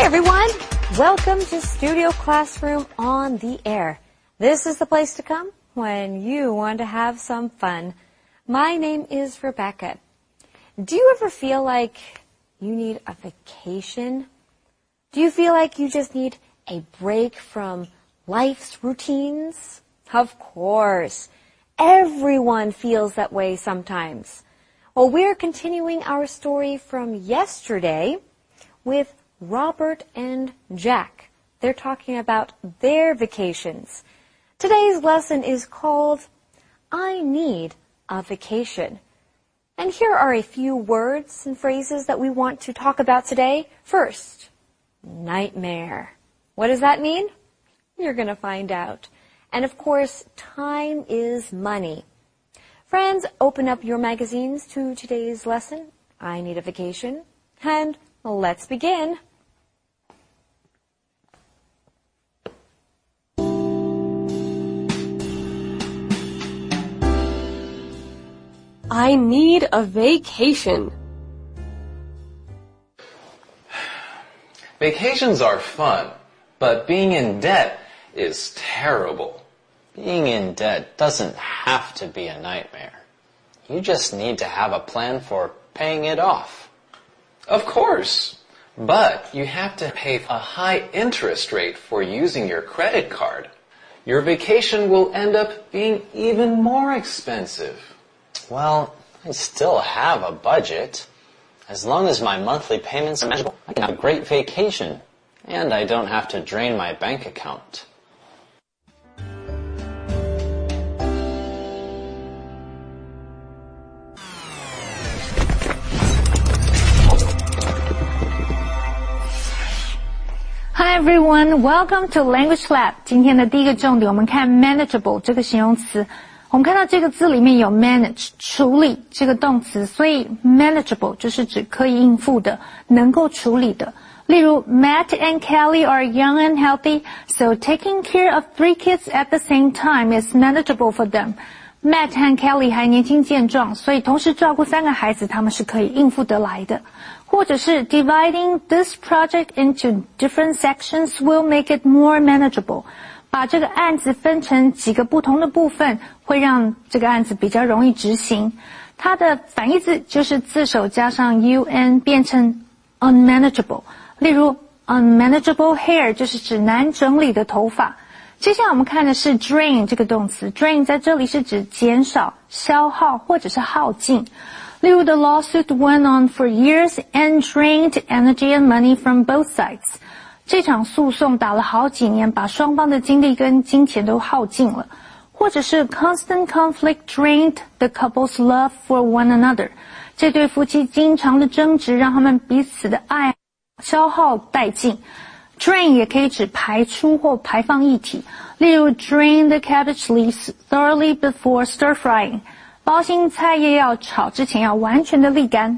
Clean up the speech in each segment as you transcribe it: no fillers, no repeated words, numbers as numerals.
everyone. Welcome to Studio Classroom on the Air. This is the place to come when you want to have some fun. My name is Rebecca. Do you ever feel like you need a vacation? Do you feel like you just need a break from life's routines? Of course. Everyone feels that way sometimes. Well, we're continuing our story from yesterday with Robert and Jack. They're talking about their vacations. Today's lesson is called I Need a Vacation. And here are a few words and phrases that we want to talk about today. First, nightmare. What does that mean? You're going to find out. And of course, time is money. Friends, open up your magazines to today's lesson. I Need a Vacation. And let's begin. I need a vacation. Vacations are fun, but being in debt is terrible. Being in debt doesn't have to be a nightmare. You just need to have a plan for paying it off. Of course, but you have to pay a high interest rate for using your credit card. Your vacation will end up being even more expensive. Well, I still have a budget. As long as my monthly payments are manageable, I can have a great vacation. And I don't have to drain my bank account. Hi everyone, welcome to Language Lab. 今天的第一个重点，我们看 manageable 这个形容词。我们看到这个字里面有 manage 处理这个动词，所以 manageable 就是指可以应付的，能够处理的。例如 Matt and Kelly are young and healthy, so taking care of 3 kids at the same time is manageable for them. Matt 和 Kelly 还年轻健壮，所以同时照顾3个孩子，他们是可以应付得来的。或者是 dividing this project into different sections will make it more manageable. 把这个案子分成几个不同的部分，会让这个案子比较容易执行。它的反义字就是字首加上 un 变成 unmanageable。例如 unmanageable hair 就是指难整理的头发。接下来我们看的是 drain 这个动词 drain 在这里是指减少、消耗或者是耗尽。例如 the lawsuit went on for years and drained energy and money from both sides。这场诉讼打了好几年，把双方的精力跟金钱都耗尽了。或者是 constant conflict drained the couple's love for one another。这对夫妻经常的争执让他们彼此的爱消耗殆尽。drain 也可以指排出或排放液体。例如 drain the cabbage leaves thoroughly before stir frying。包心菜叶要炒之前要完全的沥干。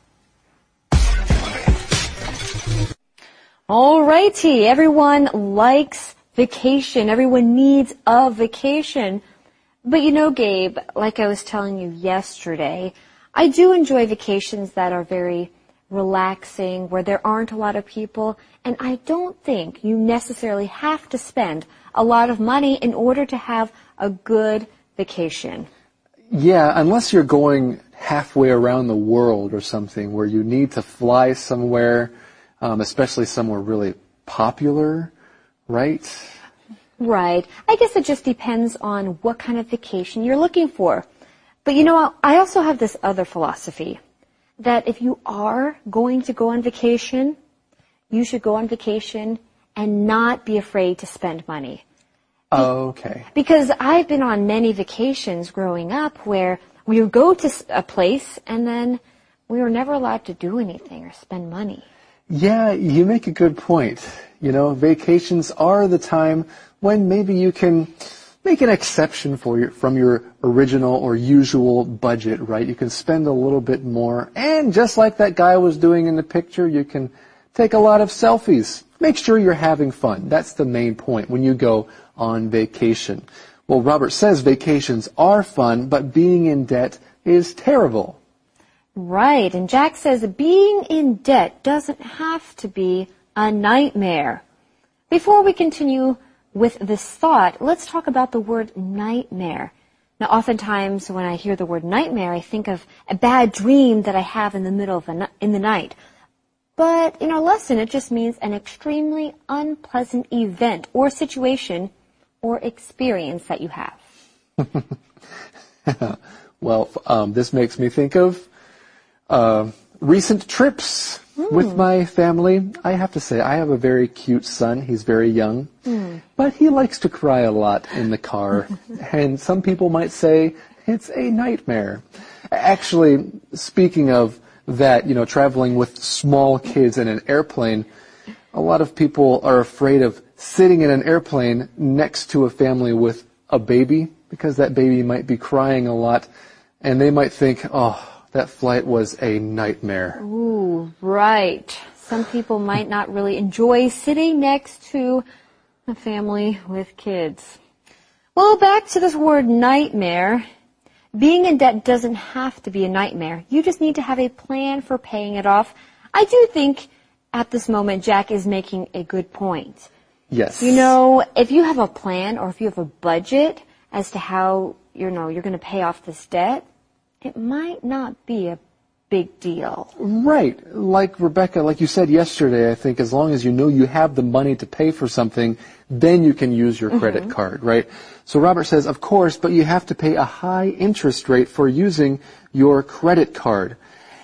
Alrighty, everyone likes vacation. Everyone needs a vacation. But you know, Gabe, like I was telling you yesterday, I do enjoy vacations that are very relaxing, where there aren't a lot of people, and I don't think you necessarily have to spend a lot of money in order to have a good vacation. Yeah, unless you're going halfway around the world or something where you need to fly somewhere, especially somewhere really popular, right? Right. I guess it just depends on what kind of vacation you're looking for. But you know, I also have this other philosophy that if you are going to go on vacation, you should go on vacation and not be afraid to spend money. Oh, okay. Because I've been on many vacations growing up where we would go to a place and then we were never allowed to do anything or spend money. Yeah, you make a good point. You know, vacations are the time when maybe you can make an exception from your original or usual budget, right? You can spend a little bit more. And just like that guy was doing in the picture, you can take a lot of selfies. Make sure you're having fun. That's the main point when you go on vacation. Well, Robert says vacations are fun, but being in debt is terrible. Right, and Jack says being in debt doesn't have to be a nightmare. Before we continue with this thought, let's talk about the word nightmare. Now, oftentimes when I hear the word nightmare, I think of a bad dream that I have in the middle of in the night. But in our lesson, it just means an extremely unpleasant event or situation or experience that you have. Well, this makes me think of recent trips with my family. I have to say, I have a very cute son. He's very young, but he likes to cry a lot in the car. And some people might say it's a nightmare. Actually, speaking of that, traveling with small kids in an airplane, a lot of people are afraid of sitting in an airplane next to a family with a baby because that baby might be crying a lot and they might think, oh, that flight was a nightmare. Ooh, right. Some people might not really enjoy sitting next to a family with kids. Well, back to this word nightmare. Being in debt doesn't have to be a nightmare. You just need to have a plan for paying it off. I do think at this moment Jack is making a good point. Yes. If you have a plan or if you have a budget as to how, you're going to pay off this debt, it might not be a big deal. Right. Like Rebecca, like you said yesterday, I think as long as you know you have the money to pay for something, then you can use your credit card, right? So Robert says, of course, but you have to pay a high interest rate for using your credit card.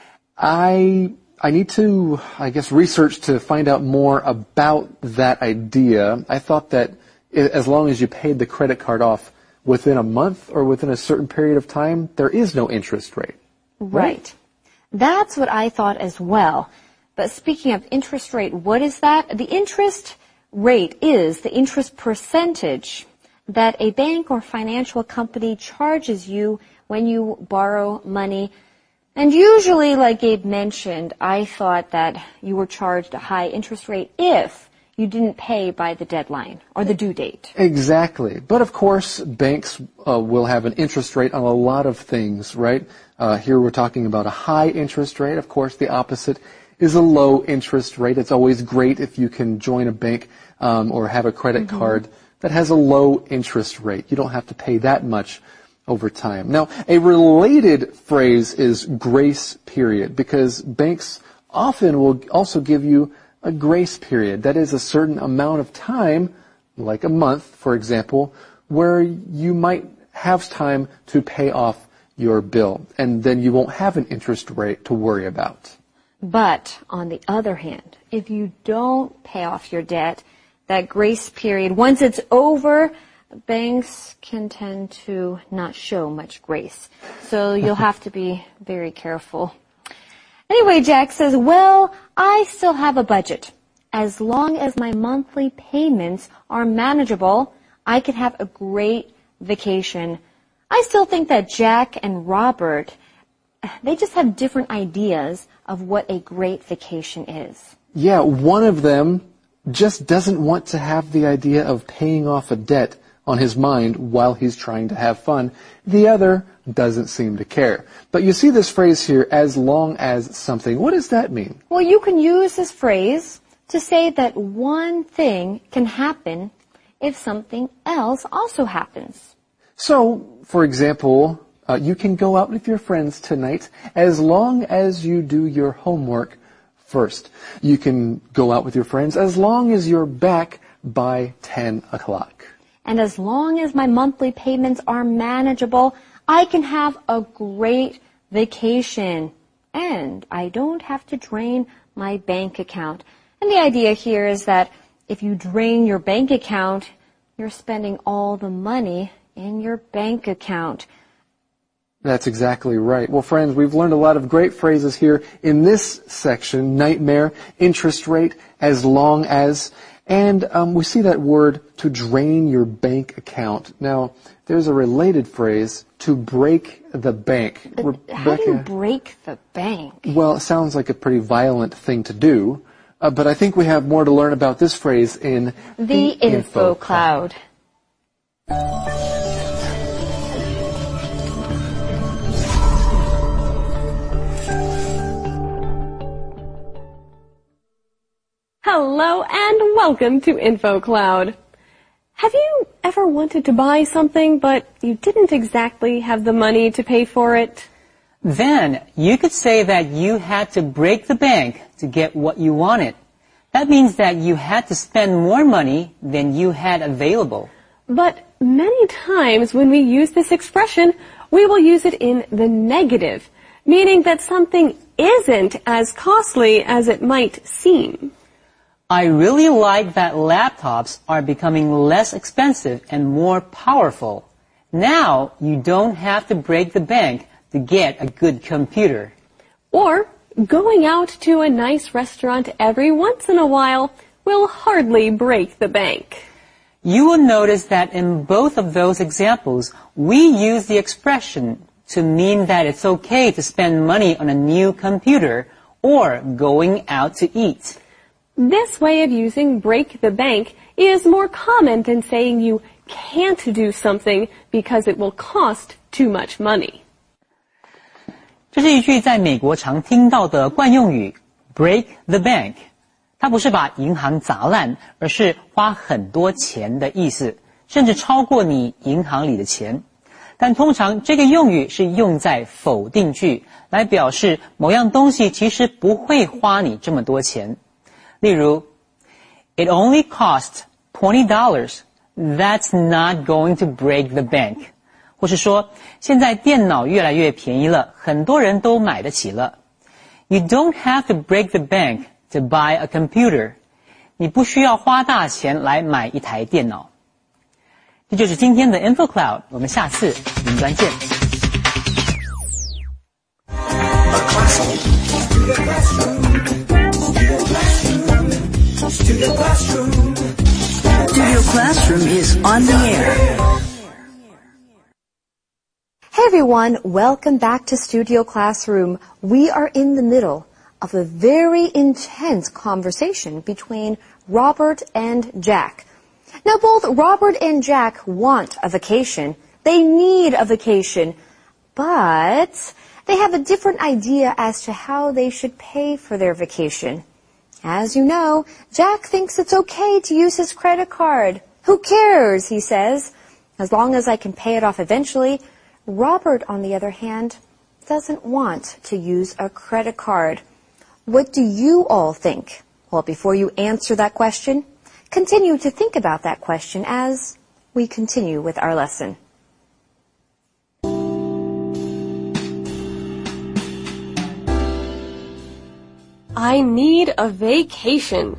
I need to, research to find out more about that idea. I thought that as long as you paid the credit card off within a month or within a certain period of time, there is no interest rate. Right. That's what I thought as well. But speaking of interest rate, what is that? The interest rate is the interest percentage that a bank or financial company charges you when you borrow money. And usually, like Gabe mentioned, I thought that you were charged a high interest rate if you didn't pay by the deadline or the due date. Exactly. But of course, banks will have an interest rate on a lot of things, right? Here we're talking about a high interest rate. Of course, the opposite is a low interest rate. It's always great if you can join a bank or have a credit card that has a low interest rate. You don't have to pay that much over time. Now, a related phrase is grace period, because banks often will also give you a grace period. That is a certain amount of time, like a month, for example, where you might have time to pay off your bill, and then you won't have an interest rate to worry about. But on the other hand, if you don't pay off your debt, that grace period, once it's over, banks can tend to not show much grace. So you'll have to be very careful. Anyway, Jack says, well, I still have a budget. As long as my monthly payments are manageable, I can have a great vacation. I still think that Jack and Robert, they just have different ideas of what a great vacation is. Yeah, one of them just doesn't want to have the idea of paying off a debt on his mind while he's trying to have fun. The other doesn't seem to care. But you see this phrase here, as long as something. What does that mean? Well, you can use this phrase to say that one thing can happen if something else also happens. So, for example, you can go out with your friends tonight as long as you do your homework first. You can go out with your friends as long as you're back by 10 o'clock. And as long as my monthly payments are manageable, I can have a great vacation. And I don't have to drain my bank account. And the idea here is that if you drain your bank account, you're spending all the money in your bank account. That's exactly right. Well, friends, we've learned a lot of great phrases here in this section: nightmare, interest rate, as long as, and we see that word to drain your bank account. Now, there's a related phrase, to break the bank. How do you break the bank? Well, it sounds like a pretty violent thing to do, but I think we have more to learn about this phrase in the Info Cloud. Hello and welcome to InfoCloud. Have you ever wanted to buy something but you didn't exactly have the money to pay for it? Then you could say that you had to break the bank to get what you wanted. That means that you had to spend more money than you had available. But many times when we use this expression, we will use it in the negative, meaning that something isn't as costly as it might seem. I really like that laptops are becoming less expensive and more powerful. Now you don't have to break the bank to get a good computer. Or going out to a nice restaurant every once in a while will hardly break the bank. You will notice that in both of those examples, we use the expression to mean that it's okay to spend money on a new computer or going out to eat. This way of using break the bank is more common than saying you can't do something because it will cost too much money. 这是一句在美国常听到的惯用语 break the bank。它不是把银行砸烂，而是花很多钱的意思，甚至超过你银行里的钱。但通常这个用语是用在否定句，来表示某样东西其实不会花你这么多钱。例如 It only cost $20. That's not going to break the bank. 或是说现在电脑越来越便宜了，很多人都买得起了。You don't have to break the bank to buy a computer. 你不需要花大钱来买一台电脑。这就是今天的 InfoCloud， 我们下次云端见。 Studio Classroom is on the air. Hey everyone, welcome back to Studio Classroom. We are in the middle of a very intense conversation between Robert and Jack. Now both Robert and Jack want a vacation. They need a vacation. But they have a different idea as to how they should pay for their vacation. As you know, Jack thinks it's okay to use his credit card. Who cares, he says, as long as I can pay it off eventually. Robert, on the other hand, doesn't want to use a credit card. What do you all think? Well, before you answer that question, continue to think about that question as we continue with our lesson. I need a vacation.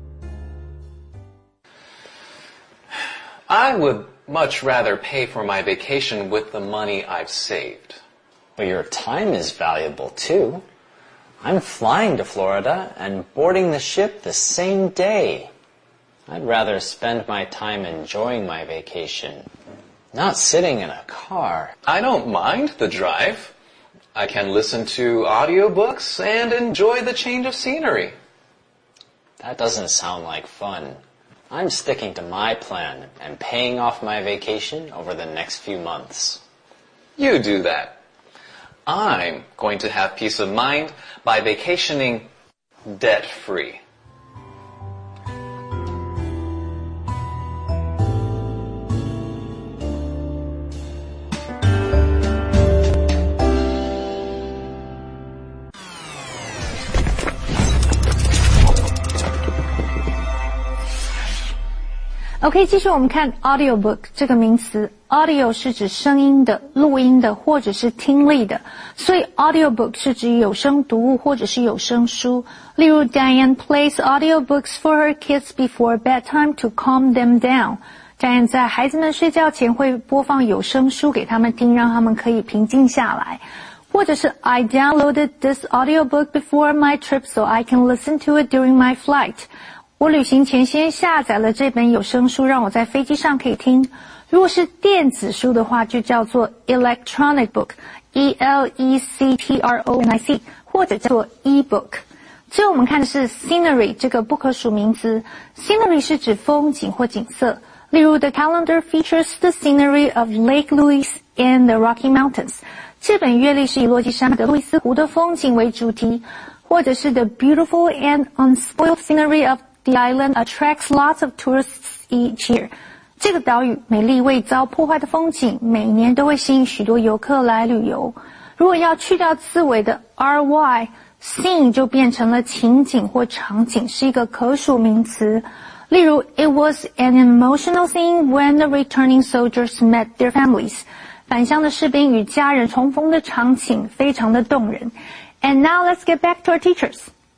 I would much rather pay for my vacation with the money I've saved. But your time is valuable too. I'm flying to Florida and boarding the ship the same day. I'd rather spend my time enjoying my vacation, not sitting in a car. I don't mind the drive. I can listen to audiobooks and enjoy the change of scenery. That doesn't sound like fun. I'm sticking to my plan and paying off my vacation over the next few months. You do that. I'm going to have peace of mind by vacationing debt-free. OK， 继续我们看 audiobook 这个名词 ，audio 是指声音的、录音的或者是听力的，所以 audiobook 是指有声读物或者是有声书。例如 Diane plays audiobooks for her kids before bedtime to calm them down. Diane 在孩子们睡觉前会播放有声书给他们听，让他们可以平静下来。或者是 I downloaded this audiobook before my trip so I can listen to it during my flight. 我旅行前先下载了这本有声书，让我在飞机上可以听。如果是电子书的话，就叫做 electronic book, E-L-E-C-T-R-O-N-I-C, 或者叫做 e-book。最后我们看的是 scenery 这个不可数名词。scenery 是指风景或景色。例如 The calendar features the scenery of Lake Louise and the Rocky Mountains. 这本月历是以落基山的路易斯湖的风景为主题。或者是 The beautiful and unspoiled scenery of The island attracts lots of tourists each year. 这个岛屿美丽未遭破坏的风景，每年都会吸引许多游客来旅游。如果要去掉字尾的 ry，scene 就变成了情景或场景，是一个可数名词。例如 ，It was an emotional scene when the returning soldiers met their families. 返乡的士兵与家人重逢的场景非常的动人。And now let's get back to our teachers.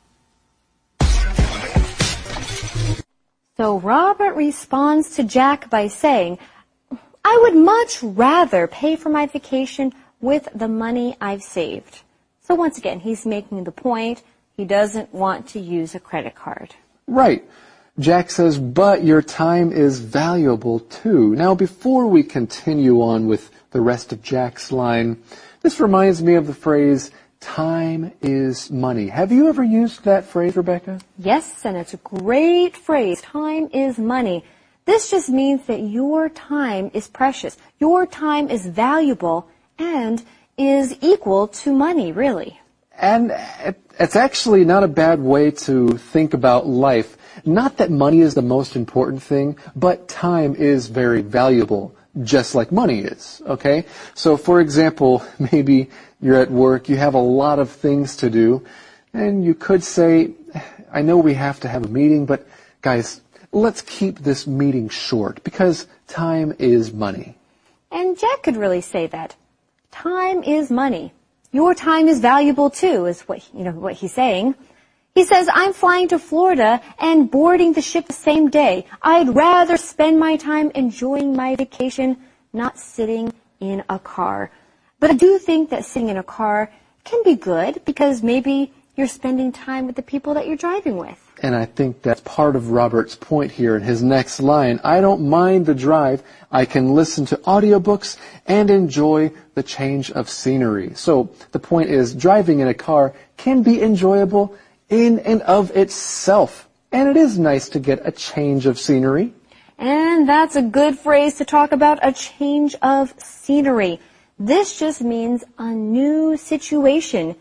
So Robert responds to Jack by saying, I would much rather pay for my vacation with the money I've saved. So once again, he's making the point he doesn't want to use a credit card. Right. Jack says, but your time is valuable too. Now, before we continue on with the rest of Jack's line, this reminds me of the phrase, time is money. Have you ever used that phrase, Rebecca? Yes, and it's a great phrase. Time is money. This just means that your time is precious. Your time is valuable and is equal to money, really. And it's actually not a bad way to think about life. Not that money is the most important thing, but time is very valuable, just like money is, okay? So, for example, maybe you're at work, you have a lot of things to do, and you could say, I know we have to have a meeting, but guys, let's keep this meeting short because time is money. And Jack could really say that. Time is money. Your time is valuable too, is what he's saying. He says, I'm flying to Florida and boarding the ship the same day. I'd rather spend my time enjoying my vacation, not sitting in a car. But I do think that sitting in a car can be good because maybe you're spending time with the people that you're driving with. And I think that's part of Robert's point here in his next line. I don't mind the drive. I can listen to audiobooks and enjoy the change of scenery. So the point is, driving in a car can be enjoyable in and of itself. And it is nice to get a change of scenery. And that's a good phrase to talk about, a change of scenery. This just means a new situation.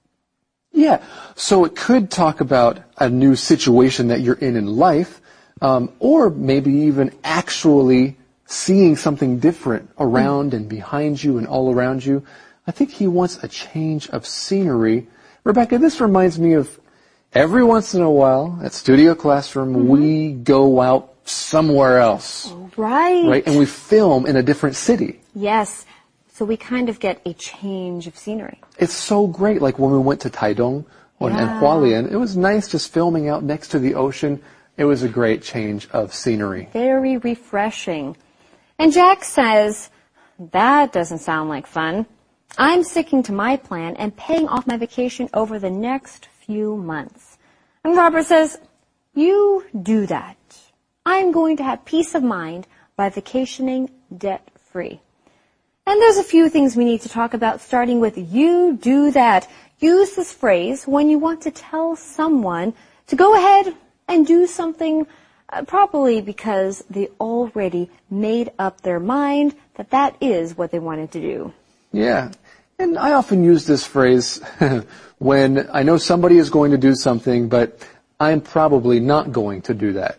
Yeah, so it could talk about a new situation that you're in life, or maybe even actually seeing something different around and behind you and all around you. I think he wants a change of scenery. Rebecca, this reminds me of every once in a while at Studio Classroom, we go out somewhere else. Right. And we film in a different city. Yes. So we kind of get a change of scenery. It's so great. Like when we went to Taidong and Hualien, it was nice just filming out next to the ocean. It was a great change of scenery. Very refreshing. And Jack says, that doesn't sound like fun. I'm sticking to my plan and paying off my vacation over the next few months. And Robert says, you do that. I'm going to have peace of mind by vacationing debt-free. And there's a few things we need to talk about, starting with you do that. Use this phrase when you want to tell someone to go ahead and do something probably because they already made up their mind that that is what they wanted to do. Yeah. And I often use this phrase when I know somebody is going to do something, but I'm probably not going to do that.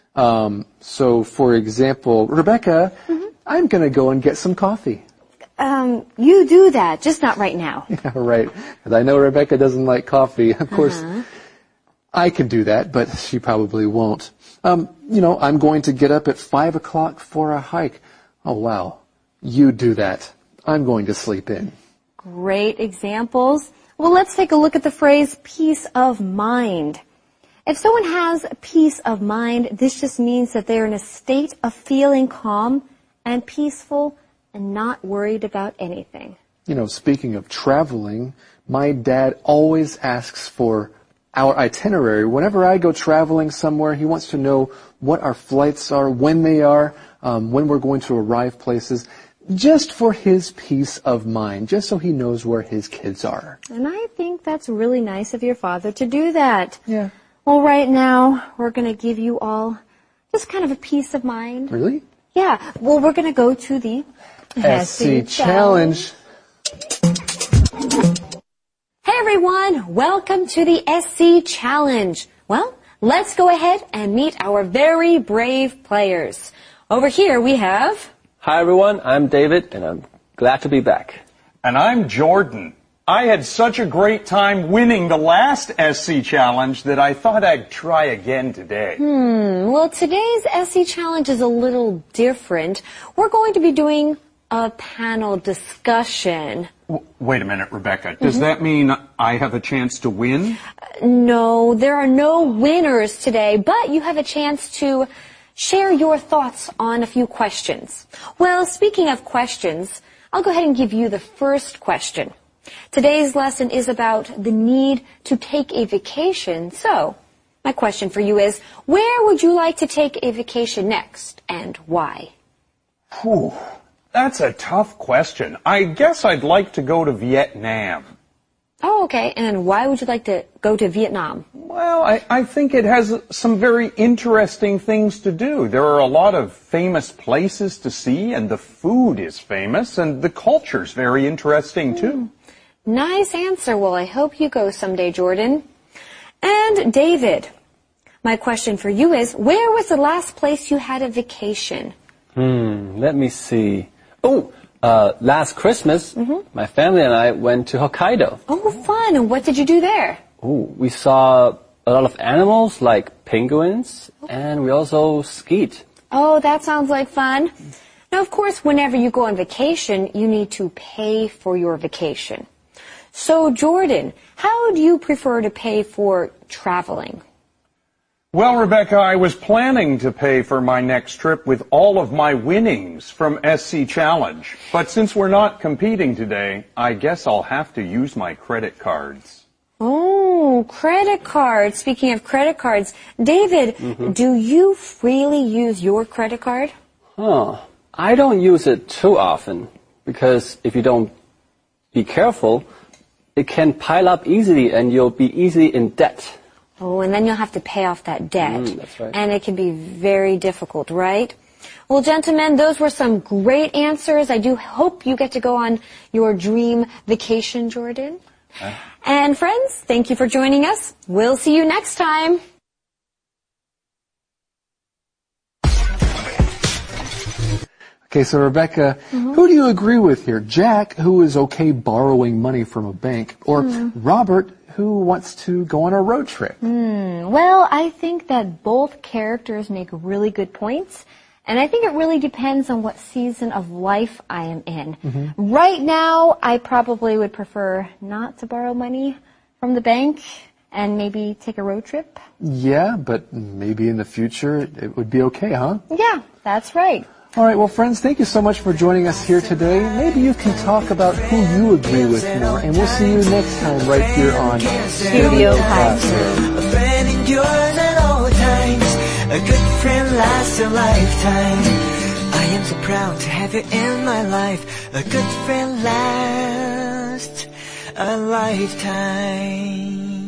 So, for example, Rebecca, I'm going to go and get some coffee. You do that, just not right now. Yeah, right. Because I know Rebecca doesn't like coffee. Of course, I can do that, but she probably won't. I'm going to get up at 5 o'clock for a hike. Oh, wow. You do that. I'm going to sleep in. Great examples. Well, let's take a look at the phrase peace of mind. If someone has peace of mind, this just means that they're in a state of feeling calm and peaceful and not worried about anything. Speaking of traveling, my dad always asks for our itinerary. Whenever I go traveling somewhere, he wants to know what our flights are, when they are, when we're going to arrive places, just for his peace of mind, just so he knows where his kids are. And I think that's really nice of your father to do that. Yeah. Well, right now, we're going to give you all just kind of a peace of mind. Really? Yeah. Well, we're going to go to the SC Challenge. Hey everyone, welcome to the SC Challenge. Well, Let's go ahead and meet our very brave players. Over here we have... Hi everyone, I'm David and I'm glad to be back. And I'm Jordan. I had such a great time winning the last SC Challenge that I thought I'd try again today. Well, today's SC Challenge is a little different. We're going to be doing a panel discussion. Wait a minute, Rebecca. Does that mean I have a chance to win? No, there are no winners today, but you have a chance to share your thoughts on a few questions. Well, speaking of questions, I'll go ahead and give you the first question. Today's lesson is about the need to take a vacation. So, my question for you is, where would you like to take a vacation next and why? Whew, that's a tough question. I guess I'd like to go to Vietnam. Oh, okay. And why would you like to go to Vietnam? Well, I think it has some very interesting things to do. There are a lot of famous places to see, and the food is famous, and the culture's very interesting, too. Nice answer. Well, I hope you go someday, Jordan. And David, my question for you is, where was the last place you had a vacation? Let me see. Last Christmas, my family and I went to Hokkaido. Oh, fun. And what did you do there? We saw a lot of animals like penguins, and we also skied. Oh, that sounds like fun. Now, of course, whenever you go on vacation, you need to pay for your vacation. So, Jordan, how do you prefer to pay for traveling? Well, Rebecca, I was planning to pay for my next trip with all of my winnings from SC Challenge. But since we're not competing today, I guess I'll have to use my credit cards. Oh, credit cards. Speaking of credit cards, David, do you freely use your credit card? I don't use it too often because if you don't be careful, it can pile up easily and you'll be easily in debt. Oh, and then you'll have to pay off that debt. That's right. And it can be very difficult, right? Well, gentlemen, those were some great answers. I do hope you get to go on your dream vacation, Jordan. And friends, thank you for joining us. We'll see you next time. Okay, so Rebecca, who do you agree with here? Jack, who is okay borrowing money from a bank, or Robert, who wants to go on a road trip? Well, I think that both characters make really good points, and I think it really depends on what season of life I am in. Right now, I probably would prefer not to borrow money from the bank and maybe take a road trip. Yeah, but maybe in the future it would be okay, huh? Yeah, that's right. All right, well, friends, thank you so much for joining us here today. Maybe you can talk about who you agree with more, and we'll see you next time right here on Studio Classroom. A friend endures at all times. A good friend lasts a lifetime. I am so proud to have you in my life. A good friend lasts a lifetime.